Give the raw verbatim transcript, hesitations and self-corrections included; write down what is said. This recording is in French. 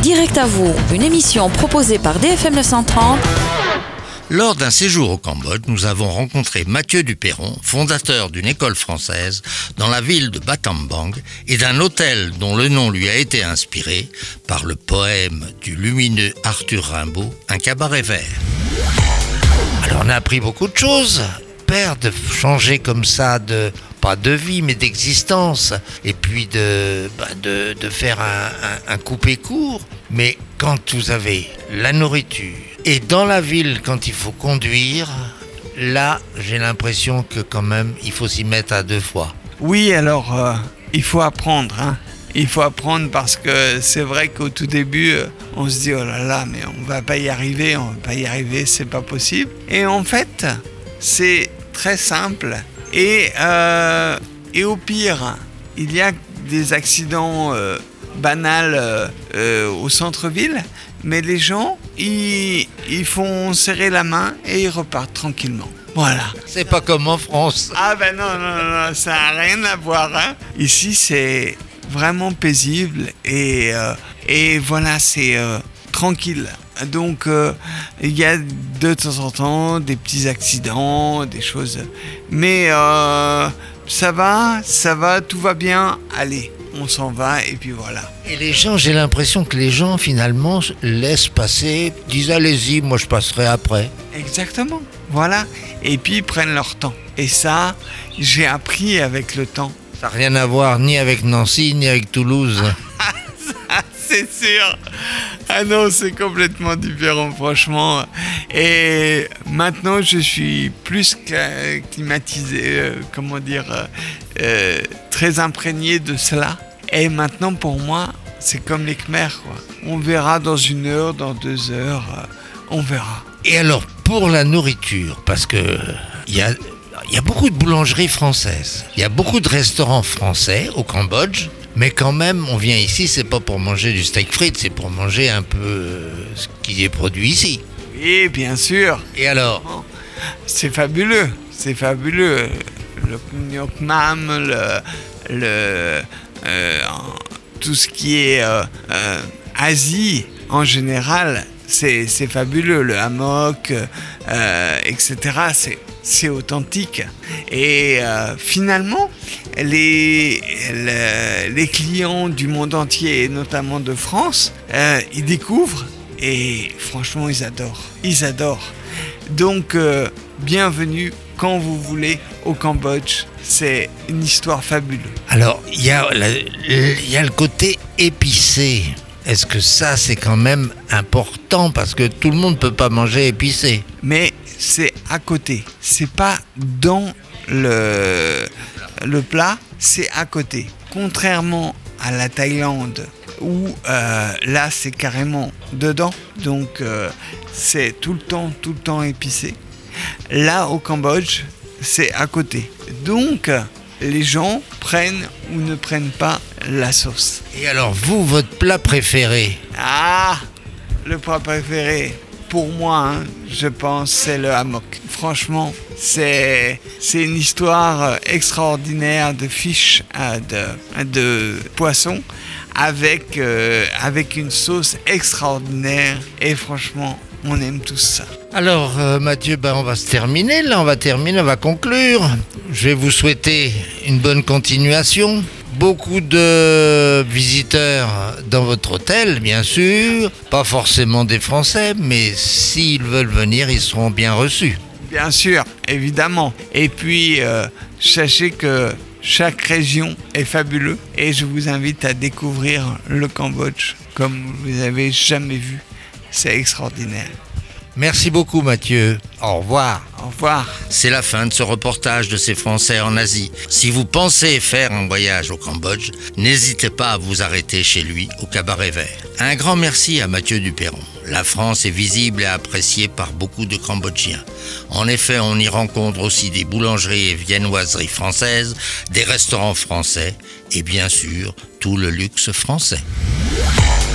Direct à vous, une émission proposée par D F M neuf cent trente. Lors d'un séjour au Cambodge, nous avons rencontré Mathieu Duperron, fondateur d'une école française dans la ville de Battambang et d'un hôtel dont le nom lui a été inspiré par le poème du lumineux Arthur Rimbaud, Un cabaret vert. Alors on a appris beaucoup de choses. Père, de changer comme ça de, pas de vie, mais d'existence, et puis de, bah de, de faire un, un, un coupé court. Mais quand vous avez la nourriture, et dans la ville, quand il faut conduire, là, j'ai l'impression que quand même, il faut s'y mettre à deux fois. Oui, alors, euh, il faut apprendre, hein. Il faut apprendre parce que c'est vrai qu'au tout début, euh, on se dit, oh là là, mais on va pas y arriver, on va pas y arriver, c'est pas possible. Et en fait, c'est très simple. Et, euh, et au pire, il y a des accidents euh, banals euh, euh, au centre-ville, mais les gens, ils, ils font serrer la main et ils repartent tranquillement. Voilà. C'est pas comme en France. Ah ben non, non, non, ça n'a rien à voir. Hein. Ici, c'est vraiment paisible et, euh, et voilà, c'est euh, tranquille. Donc, euh, il y a de temps en temps des petits accidents, des choses. Mais euh, ça va, ça va, tout va bien. Allez, on s'en va et puis voilà. Et les gens, j'ai l'impression que les gens finalement laissent passer, disent allez-y, moi je passerai après. Exactement, voilà. Et puis ils prennent leur temps. Et ça, j'ai appris avec le temps. Ça n'a rien à voir ni avec Nancy, ni avec Toulouse. C'est sûr. Ah non, c'est complètement différent, franchement. Et maintenant, je suis plus climatisé, euh, comment dire, euh, euh, très imprégné de cela. Et maintenant, pour moi, c'est comme les Khmers, quoi. On verra dans une heure, dans deux heures, euh, on verra. Et alors, pour la nourriture, parce que il y a, y a beaucoup de boulangeries françaises, il y a beaucoup de restaurants français au Cambodge. Mais quand même, on vient ici, c'est pas pour manger du steak frites, c'est pour manger un peu euh, ce qui est produit ici. Oui, bien sûr. Et alors ? C'est fabuleux, c'est fabuleux. Le Nyok Nam, le, le, euh, tout ce qui est euh, euh, Asie en général, c'est, c'est fabuleux. Le hammock, euh, et cetera, c'est, c'est authentique. Et euh, finalement, les, les, les clients du monde entier, et notamment de France, euh, ils découvrent et franchement, ils adorent. Ils adorent. Donc, euh, bienvenue quand vous voulez au Cambodge. C'est une histoire fabuleuse. Alors, il y a la, il y a le côté épicé. Est-ce que ça, c'est quand même important parce que tout le monde ne peut pas manger épicé? Mais c'est à côté. C'est pas dans le, le plat, c'est à côté. Contrairement à la Thaïlande, où euh, là, c'est carrément dedans. Donc, euh, c'est tout le temps, tout le temps épicé. Là, au Cambodge, c'est à côté. Donc, les gens prennent ou ne prennent pas la sauce. Et alors, vous, votre plat préféré? Ah, le plat préféré, pour moi, hein, je pense, c'est le hammock. Franchement, c'est, c'est une histoire extraordinaire de fish, euh, de, de poisson, avec, euh, avec une sauce extraordinaire. Et franchement, on aime tous ça. Alors, euh, Mathieu, ben, on va se terminer, là, on va terminer, on va conclure. Je vais vous souhaiter une bonne continuation. Beaucoup de visiteurs dans votre hôtel, bien sûr. Pas forcément des Français, mais s'ils veulent venir, ils seront bien reçus. Bien sûr, évidemment. Et puis, euh, sachez que chaque région est fabuleuse. Et je vous invite à découvrir le Cambodge comme vous n'avez jamais vu. C'est extraordinaire. Merci beaucoup, Mathieu. Au revoir. Au revoir. C'est la fin de ce reportage de ces Français en Asie. Si vous pensez faire un voyage au Cambodge, n'hésitez pas à vous arrêter chez lui au Cabaret Vert. Un grand merci à Mathieu Duperron. La France est visible et appréciée par beaucoup de Cambodgiens. En effet, on y rencontre aussi des boulangeries et viennoiseries françaises, des restaurants français et bien sûr, tout le luxe français.